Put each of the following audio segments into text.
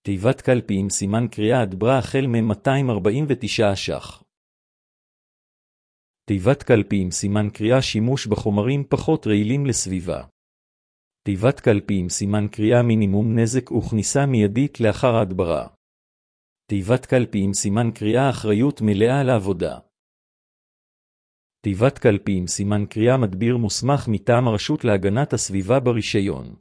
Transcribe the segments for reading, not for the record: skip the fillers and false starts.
תיבת קלפי עם סימן קריאה הדברה החל מ-249 ש"ח. תיבת קלפי עם סימן קריאה שימוש בחומרים פחות רעילים לסביבה. תיבת קלפי עם סימן קריאה מינימום נזק וכניסה מיידית לאחר ההדברה. תיבת קלפי עם סימן קריאה אחריות מלאה לעבודה. תיבת קלפי עם סימן קריאה מדביר מוסמך מטעם הרשות להגנת הסביבה ברישיון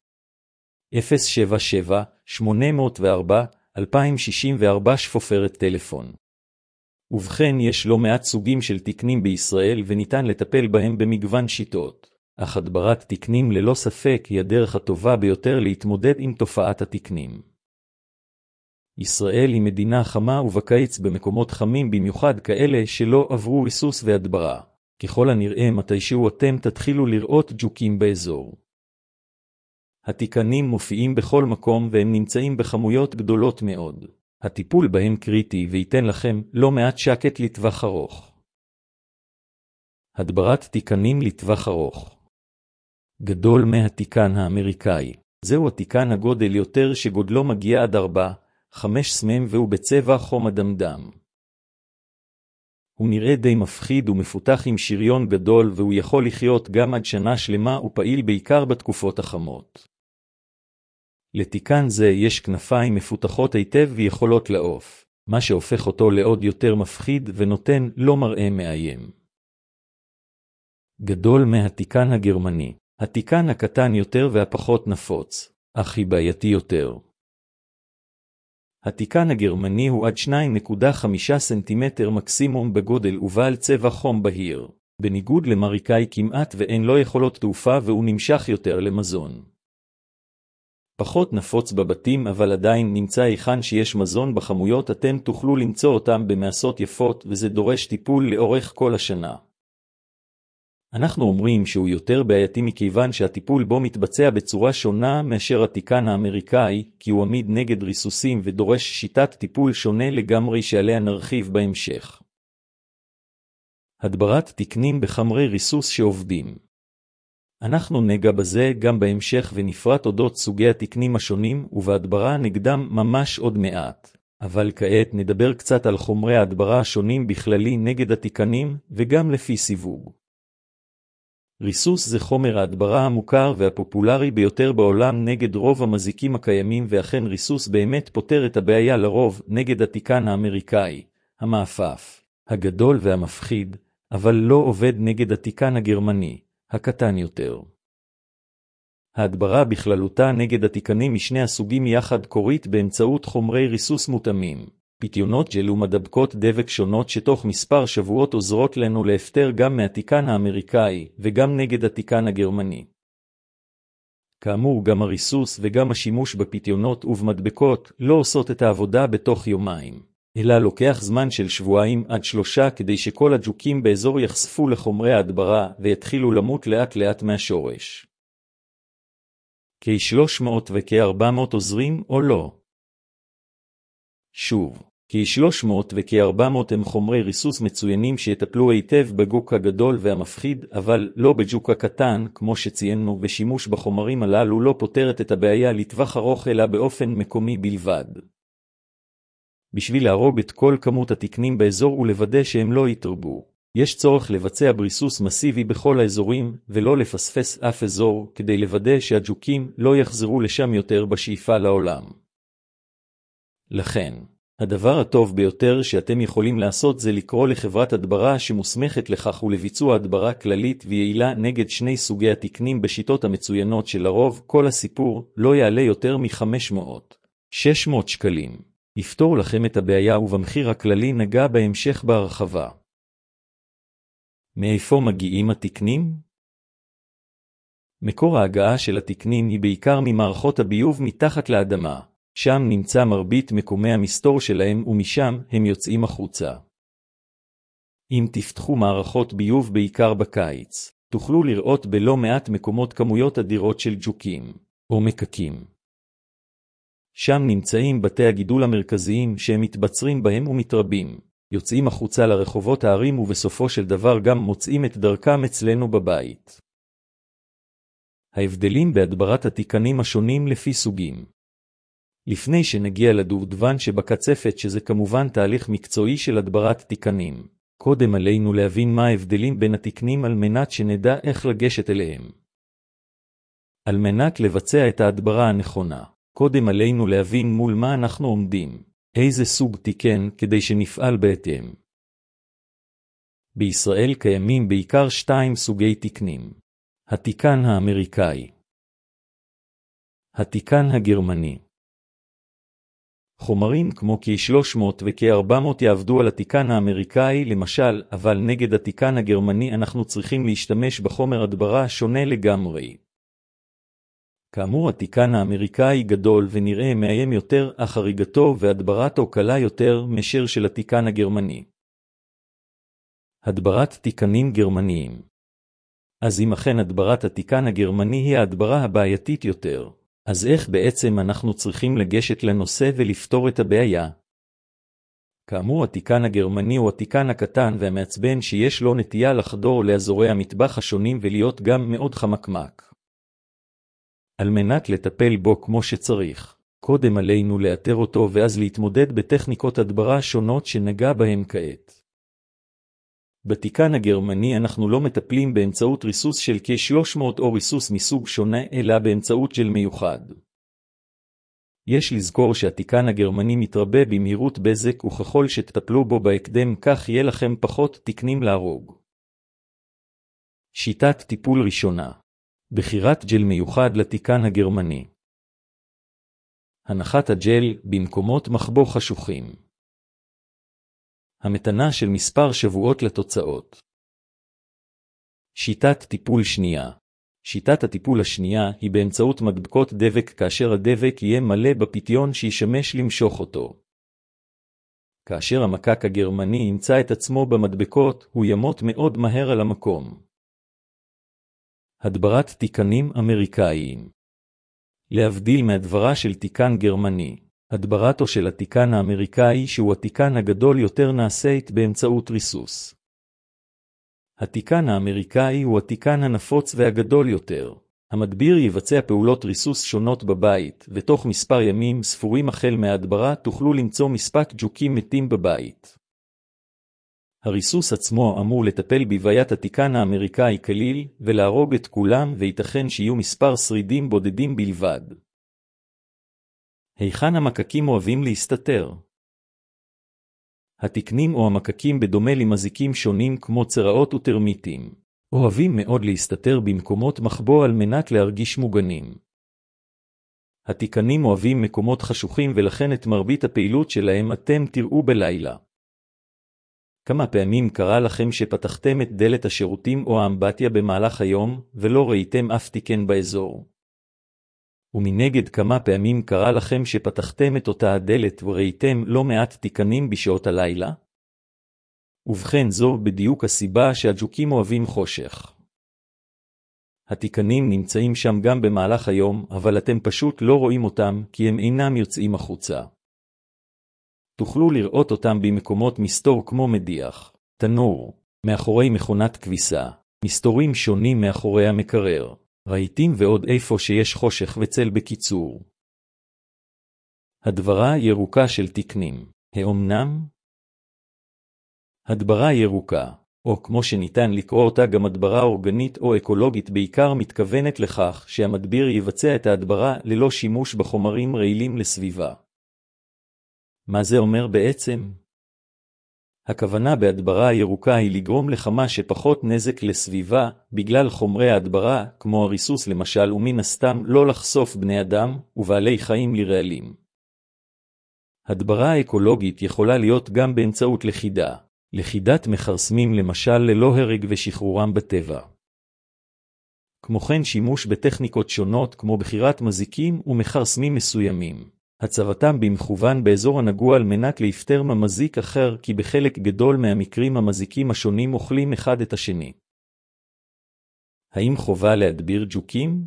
077-804-2064 שפופרת טלפון. ובכן, יש לא מעט סוגים של תקנים בישראל וניתן לטפל בהם במגוון שיטות, אך הדברת תקנים ללא ספק היא הדרך הטובה ביותר להתמודד עם תופעת התקנים. ישראל היא מדינה חמה ובקיץ במקומות חמים במיוחד כאלה שלא עברו ריסוס והדברה. ככל הנראה מתישהו אתם תתחילו לראות ג'וקים באזור. התיקנים מופיעים בכל מקום והם נמצאים בכמויות גדולות מאוד. הטיפול בהם קריטי וייתן לכם לא מעט שקט לטווח ארוך. הדברת תיקנים לטווח ארוך. גדול מהתיקן האמריקאי. זהו התיקן הגודל יותר שגודלו מגיע עד 4-5 סמ"ם והוא בצבע חום אדמדם. הוא נראה די מפחיד ומפותח עם שריון גדול והוא יכול לחיות גם עד שנה שלמה ופעיל בעיקר בתקופות החמות. לתיקן זה יש כנפיים מפותחות היטב ויכולות לעוף, מה שהופך אותו לעוד יותר מפחיד ונותן לו מראה מאיים. גדול מהתיקן הגרמני. התיקן הקטן יותר והפחות נפוץ, אך היא בעייתי יותר. התיקן הגרמני הוא עד 2.5 סנטימטר מקסימום בגודל ובעל צבע חום בהיר. בניגוד למריקאי כמעט ואין לו יכולות תעופה והוא נמשך יותר למזון. פחות נפוץ בבתים אבל עדיין נמצא היכן שיש מזון בכמויות אתם תוכלו למצוא אותם במעשות יפות וזה דורש טיפול לאורך כל השנה. אנחנו אומרים שהוא יותר בעייתי מכיוון שהטיפול בו מתבצע בצורה שונה מאשר התיקן האמריקאי, כי הוא עמיד נגד ריסוסים ודורש שיטת טיפול שונה לגמרי שעליה נרחיב בהמשך. הדברת תקנים בחמרי ריסוס שעובדים. אנחנו נגע בזה גם בהמשך ונפרט אודות סוגי התקנים השונים ובהדברה נגדם ממש עוד מעט. אבל כעת נדבר קצת על חומרי ההדברה השונים בכללי נגד התיקנים וגם לפי סיווג. ריסוס זה חומר ההדברה המוכר והפופולרי ביותר בעולם נגד רוב המזיקים הקיימים ואכן ריסוס באמת פותר את הבעיה לרוב נגד התיקן האמריקאי, המעפף, הגדול והמפחיד, אבל לא עובד נגד התיקן הגרמני, הקטן יותר. ההדברה בכללותה נגד התיקנים משני הסוגים יחד קורית באמצעות חומרי ריסוס מותאמים. פיתיונות ג'ל ומדבקות דבק שונות שתוך מספר שבועות עוזרות לנו להפטר גם מהתיקן האמריקאי וגם נגד התיקן הגרמני. כאמור גם הריסוס וגם השימוש בפיתיונות ובמדבקות לא עושות את העבודה בתוך יומיים, אלא לוקח זמן של 2-3 כדי שכל הג'וקים באזור יחשפו לחומרי ההדברה ויתחילו למות לאט לאט מהשורש. כ-300 וכ-400 עוזרים או לא? שוב. כ-300 וכ-400 הם חומרי ריסוס מצוינים שיטפלו היטב בג'וק הגדול והמפחיד, אבל לא בג'וק הקטן, כמו שציינו, ושימוש בחומרים הללו לא פותרת את הבעיה לטווח ארוך אלא באופן מקומי בלבד. בשביל להרוג את כל כמות התקנים באזור ולוודא שהם לא יתרבו, יש צורך לבצע בריסוס מסיבי בכל האזורים ולא לפספס אף אזור כדי לוודא שהג'וקים לא יחזרו לשם יותר בשאיפה לעולם. לכן, הדבר הטוב ביותר שאתם יכולים לעשות זה לקרוא לחברת הדברה שמוסמכת לכך ולביצוע הדברה כללית ויעילה נגד שני סוגי התקנים בשיטות המצוינות שלרוב כל הסיפור לא יעלה יותר מ-500-600 שקלים. יפתור לכם את הבעיה ובמחיר הכללי נגע בהמשך בהרחבה. מאיפה מגיעים התקנים? מקור ההגעה של התקנים היא בעיקר ממערכות הביוב מתחת לאדמה. שם נמצא מרבית מקומי המסתור שלהם ומשם הם יוצאים החוצה. אם תפתחו מערכות ביוב בעיקר בקיץ, תוכלו לראות בלא מעט מקומות כמויות אדירות של ג'וקים או מקקים. שם נמצאים בתי הגידול המרכזיים שהם מתבצרים בהם ומתרבים, יוצאים החוצה לרחובות הערים ובסופו של דבר גם מוצאים את דרכם אצלנו בבית. ההבדלים בהדברת התיקנים השונים לפי סוגים. לפני שנגיע לדובדבן שבקצפת, שזה כמובן תהליך מקצועי של הדברת תיקנים, קודם עלינו להבין מה ההבדלים בין התקנים על מנת שנדע איך לגשת אליהם. על מנת לבצע את ההדברה הנכונה, קודם עלינו להבין מול מה אנחנו עומדים, איזה סוג תיקן כדי שנפעל בהתאם. בישראל קיימים בעיקר 2 סוגי תקנים. התיקן האמריקאי, התיקן הגרמני. חומרים כמו כ-300 וכ-400 יעבדו על התיקן האמריקאי למשל, אבל נגד התיקן הגרמני אנחנו צריכים להשתמש בחומר הדברה שונה לגמרי. כאמור, התיקן האמריקאי גדול ונראה מאיים יותר, אך הריגתו והדברתו קלה יותר מאשר של התיקן הגרמני. הדברת תיקנים גרמניים. אז אם אכן הדברת התיקן הגרמני היא ההדברה הבעייתית יותר, אז איך בעצם אנחנו צריכים לגשת לנושא ולפתור את הבעיה? כאמור, התיקן הגרמני הוא התיקן הקטן והמעצבן שיש לו נטייה לחדור לאזורי המטבח השונים ולהיות גם מאוד חמקמק. על מנת לטפל בו כמו שצריך, קודם עלינו לאתר אותו ואז להתמודד בטכניקות הדברה שונות שנגע בהם כעת. בתיקן הגרמני אנחנו לא מטפלים באמצעות ריסוס של כ-300 או ריסוס מסוג שונה, אלא באמצעות ג'ל מיוחד. יש לזכור שהתיקן הגרמני מתרבה במהירות בזק, וככל שתטפלו בו בהקדם כך יהיה לכם פחות תקנים להרוג. שיטת טיפול ראשונה. בחירת ג'ל מיוחד לתיקן הגרמני. הנחת הג'ל במקומות מחבוא חשוכים. המתנה של מספר שבועות לתוצאות. שיטת טיפול שנייה. שיטת הטיפול השנייה היא באמצעות מדבקות דבק, כאשר הדבק יהיה מלא בפיתיון שישמש למשוך אותו. כאשר המקק הגרמני ימצא את עצמו במדבקות, הוא ימות מאוד מהר על המקום. הדברת תיקנים אמריקאיים. להבדיל מהדברה של תיקן גרמני, הדברתו של התיקן האמריקאי, שהוא התיקן הגדול יותר, נעשית באמצעות ריסוס. התיקן האמריקאי הוא התיקן הנפוץ והגדול יותר. המדביר יבצע פעולות ריסוס שונות בבית, ותוך מספר ימים ספורים החל מההדברה תוכלו למצוא מספק ג'וקים מתים בבית. הריסוס עצמו אמור לטפל בבעיית התיקן האמריקאי כליל, ולהרוג את כולם, וייתכן שיהיו מספר שרידים בודדים בלבד. היכן המקקים אוהבים להסתתר? התקנים או המקקים, בדומה למזיקים שונים כמו צרעות וטרמיטים, אוהבים מאוד להסתתר במקומות מחבוא על מנת להרגיש מוגנים. התיקנים אוהבים מקומות חשוכים, ולכן את מרבית הפעילות שלהם אתם תראו בלילה. כמה פעמים קרה לכם שפתחתם את דלת השירותים או האמבטיה במהלך היום, ולא ראיתם אף תיקן באזור? ומנגד, כמה פעמים קרה לכם שפתחתם את אותה הדלת וראיתם לא מעט תיקנים בשעות הלילה? ובכן, זו בדיוק הסיבה שהג'וקים אוהבים חושך. התיקנים נמצאים שם גם במהלך היום, אבל אתם פשוט לא רואים אותם כי הם אינם יוצאים החוצה. תוכלו לראות אותם במקומות מסתור כמו מדיח, תנור, מאחורי מכונת כביסה, מסתורים שונים מאחורי המקרר, רהיטים ועוד איפה שיש חושך וצל. בקיצור, הדברה ירוקה של תקנים. האומנם? הדברה ירוקה, או כמו שניתן לקרוא אותה גם הדברה אורגנית או אקולוגית, בעיקר מתכוונת לכך שהמדביר יבצע את ההדברה ללא שימוש בחומרים רעילים לסביבה. מה זה אומר בעצם? הכוונה בהדברה הירוקה היא לגרום לכמה שפחות נזק לסביבה, בגלל חומרי ההדברה, כמו הריסוס למשל, ומן הסתם לא לחשוף בני אדם ובעלי חיים לרעלים. הדברה אקולוגית יכולה להיות גם באמצעות לכידה. לכידת מכרסמים למשל ללא הרג ושחרורם בטבע. כמו כן שימוש בטכניקות שונות כמו בחירת מזיקים ומכרסמים מסוימים. הצבתם במכוון באזור הנגוע על מנת להפטר ממזיק אחר, כי בחלק גדול מהמקרים המזיקים השונים אוכלים אחד את השני. האם חובה להדביר ג'וקים?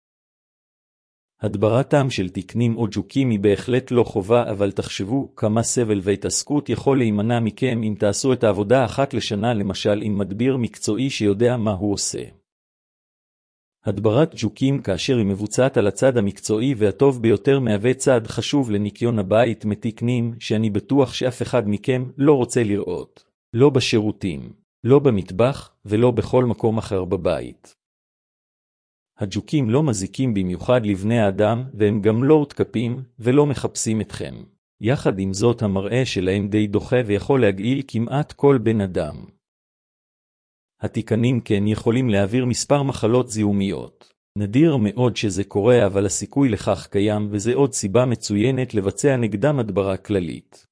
הדברתם של תקנים או ג'וקים היא בהחלט לא חובה, אבל תחשבו כמה סבל והתעסקות יכול להימנע מכם אם תעשו את העבודה אחת לשנה, למשל עם מדביר מקצועי שיודע מה הוא עושה. הדברת ג'וקים כאשר היא מבוצעת על הצד המקצועי והטוב ביותר מהווה צעד חשוב לניקיון הבית מתקנים שאני בטוח שאף אחד מכם לא רוצה לראות. לא בשירותים, לא במטבח ולא בכל מקום אחר בבית. הג'וקים לא מזיקים במיוחד לבני האדם והם גם לא הותקפים ולא מחפשים אתכם. יחד עם זאת המראה שלהם די דוחה ויכול להגעיל כמעט כל בן אדם. התיקנים כן יכולים להעביר מספר מחלות זיהומיות. נדיר מאוד שזה קורה אבל הסיכוי לכך קיים וזה עוד סיבה מצוינת לבצע נגדם הדברה כללית.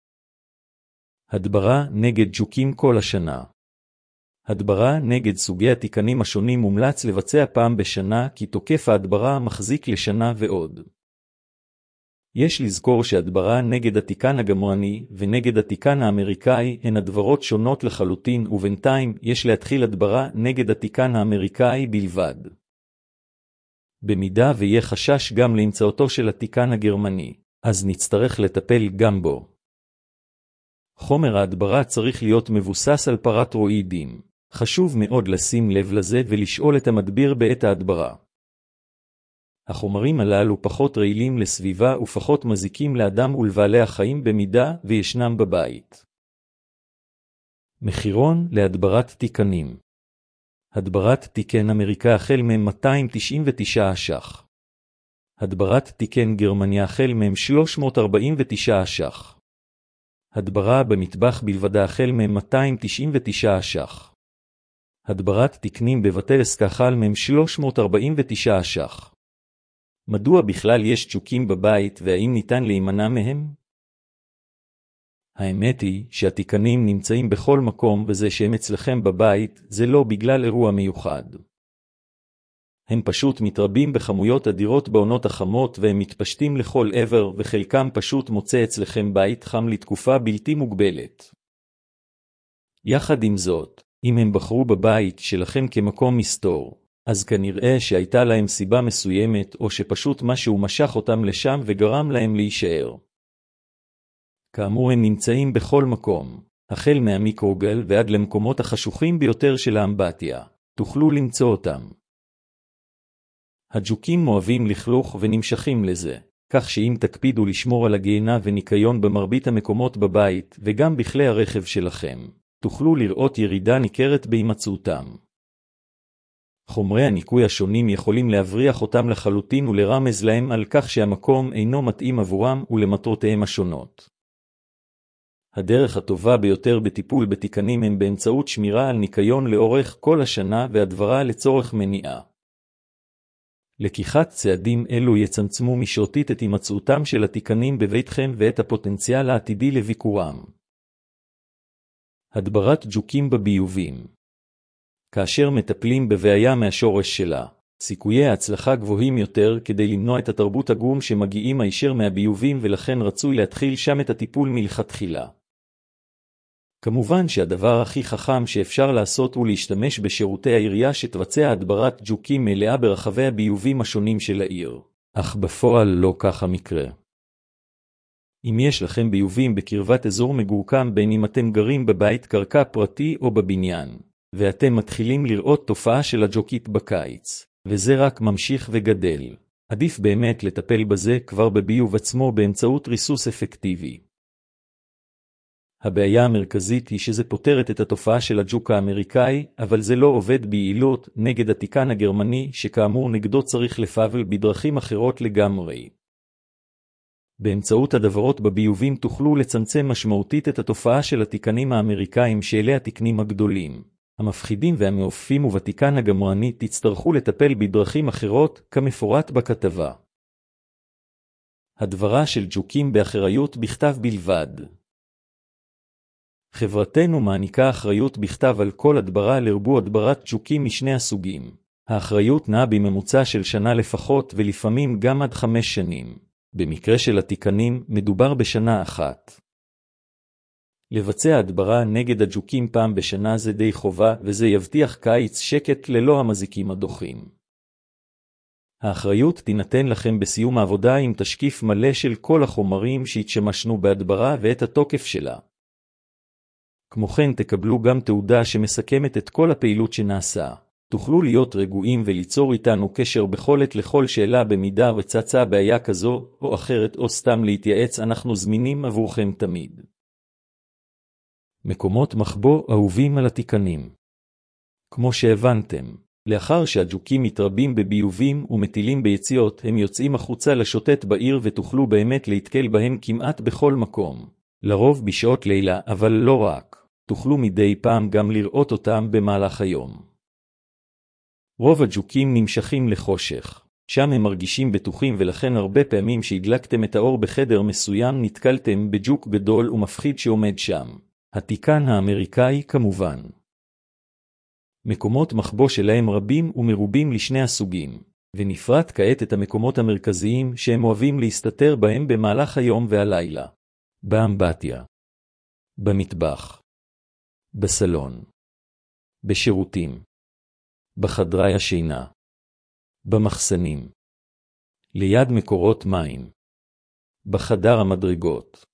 הדברה נגד ג'וקים כל השנה. הדברה נגד סוגי התיקנים השונים מומלץ לבצע פעם בשנה כי תוקף ההדברה מחזיק לשנה ועוד. יש לזכור שהדברה נגד התיקן הגרמני ונגד התיקן האמריקאי הן הדברות שונות לחלוטין ובינתיים יש להתחיל הדברה נגד התיקן האמריקאי בלבד. במידה ויהיה חשש גם להמצאותו של התיקן הגרמני, אז נצטרך לטפל גם בו. חומר ההדברה צריך להיות מבוסס על פרטרואידים. חשוב מאוד לשים לב לזה ולשאול את המדביר בעת ההדברה. החומרים הללו פחות רעילים לסביבה ופחות מזיקים לאדם ולבעלי החיים במידה וישנם בבית. מחירון להדברת תיקנים. הדברת תיקן אמריקה החל מ-299 ש"ח. הדברת תיקן גרמניה החל מ-349 ש"ח. הדברה במטבח בלבדה החל מ-299 ש"ח. הדברת תקנים בבתי עסק החל מ-349 ש"ח. מדוע בכלל יש ג'וקים בבית והאם ניתן להימנע מהם? האמת היא שהתיקנים נמצאים בכל מקום וזה שהם אצלכם בבית זה לא בגלל אירוע מיוחד. הם פשוט מתרבים בכמויות אדירות בעונות החמות והם מתפשטים לכל עבר וחלקם פשוט מוצא אצלכם בית חם לתקופה בלתי מוגבלת. יחד עם זאת, אם הם בחרו בבית שלכם כמקום מסתור, אז כנראה שהייתה להם סיבה מסוימת או שפשוט משהו משך אותם לשם וגרם להם להישאר. כאמור הם נמצאים בכל מקום, החל מהמיקרוגל ועד למקומות החשוכים ביותר של האמבטיה, תוכלו למצוא אותם. הג'וקים אוהבים לכלוך ונמשכים לזה, כך שאם תקפידו לשמור על הגינה וניקיון במרבית המקומות בבית וגם בכלי הרכב שלכם, תוכלו לראות ירידה ניכרת בהימצאותם. חומרי הניקוי השונים יכולים להבריח אותם לחלוטין ולרמז להם על כך שהמקום אינו מתאים עבורם ולמטרותיהם השונות. הדרך הטובה ביותר בטיפול בתיקנים הם באמצעות שמירה על ניקיון לאורך כל השנה והדברה לצורך מניעה. לקיחת צעדים אלו יצמצמו משעותית את הימצאותם של התיקנים בביתכם ואת הפוטנציאל העתידי לביקורם. הדברת ג'וקים בביובים. כאשר מטפלים בבעיה מהשורש שלה, סיכויי ההצלחה גבוהים יותר כדי למנוע את התרבות הגום שמגיעים הישר מהביובים ולכן רצוי להתחיל שם את הטיפול מלכתחילה. כמובן שהדבר הכי חכם שאפשר לעשות הוא להשתמש בשירותי העירייה שתבצע הדברת ג'וקים מלאה ברחבי הביובים השונים של העיר, אך בפועל לא כך המקרה. אם יש לכם ביובים בקרבת אזור מגורקם בין אם אתם גרים בבית קרקע פרטי או בבניין, ואתם מתחילים לראות תופעה של הג'וקית בקיץ, וזה רק ממשיך וגדל, עדיף באמת לטפל בזה כבר בביוב עצמו באמצעות ריסוס אפקטיבי. הבעיה המרכזית היא שזה פותרת את התופעה של הג'וק האמריקאי, אבל זה לא עובד ביעילות נגד התיקן הגרמני שכאמור נגדו צריך לפעול בדרכים אחרות לגמרי. באמצעות הדברות בביובים תוכלו לצמצם משמעותית את התופעה של התיקנים האמריקאים שאלה התקנים הגדולים, המפחידים והמעופפים ובתיקן הגרמני תצטרכו לטפל בדרכים אחרות כמפורט בכתבה. הדברה של ג'וקים באחריות בכתב בלבד. חברתנו מעניקה אחריות בכתב על כל הדברה לרבו הדברת ג'וקים משני הסוגים. האחריות נעה בממוצע של שנה לפחות ולפעמים גם עד 5 שנים. במקרה של התיקנים מדובר בשנה אחת. לבצע הדברה נגד הג'וקים פעם בשנה זה די חובה וזה יבטיח קיץ שקט ללא המזיקים הדוחים. האחריות תינתן לכם בסיום העבודה עם תשקיף מלא של כל החומרים שהתשמשנו בהדברה ואת התוקף שלה. כמו כן תקבלו גם תעודה שמסכמת את כל הפעילות שנעשה. תוכלו להיות רגועים וליצור איתנו קשר בכל עת לכל שאלה במידה וצצה בעיה כזו או אחרת או סתם להתייעץ, אנחנו זמינים עבורכם תמיד. מקומות מחבוא אהובים על התיקנים. כמו שהבנתם, לאחר שהג'וקים מתרבים בביובים ומטילים ביציאות, הם יוצאים החוצה לשוטט בעיר ותוכלו באמת להתקל בהם כמעט בכל מקום. לרוב בשעות לילה, אבל לא רק. תוכלו מדי פעם גם לראות אותם במהלך היום. רוב הג'וקים נמשכים לחושך. שם הם מרגישים בטוחים, ולכן הרבה פעמים שהדלקתם את האור בחדר מסוים נתקלתם בג'וק גדול ומפחיד שעומד שם. התיקן האמריקאי כמובן. מקומות מחבוא שלהם רבים ומרובים לשני הסוגים, ונפרט כעת את המקומות המרכזיים שהם אוהבים להסתתר בהם במהלך היום והלילה. באמבטיה, במטבח, בסלון, בשירותים, בחדרי השינה, במחסנים, ליד מקורות מים, בחדר המדרגות,